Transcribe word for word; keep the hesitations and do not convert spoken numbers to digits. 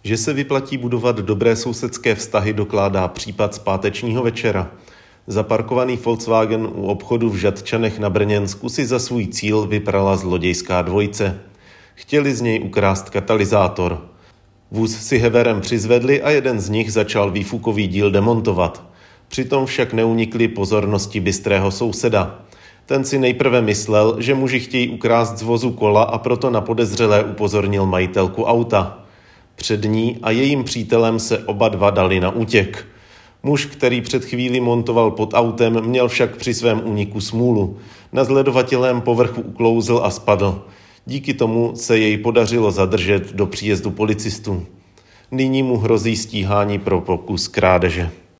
Že se vyplatí budovat dobré sousedské vztahy, dokládá případ z pátečního večera. Zaparkovaný Volkswagen u obchodu v Žatčanech na Brněnsku si za svůj cíl vyprala zlodějská dvojice. Chtěli z něj ukrást katalyzátor. Vůz si heverem přizvedli a jeden z nich začal výfukový díl demontovat. Přitom však neunikli pozornosti bystrého souseda. Ten si nejprve myslel, že muži chtějí ukrást z vozu kola, a proto na podezřelé upozornil majitelku auta. Před ní a jejím přítelem se oba dva dali na útěk. Muž, který před chvílí montoval pod autem, měl však při svém úniku smůlu. Na zledovatělém povrchu uklouzl a spadl. Díky tomu se jej podařilo zadržet do příjezdu policistů. Nyní mu hrozí stíhání pro pokus krádeže.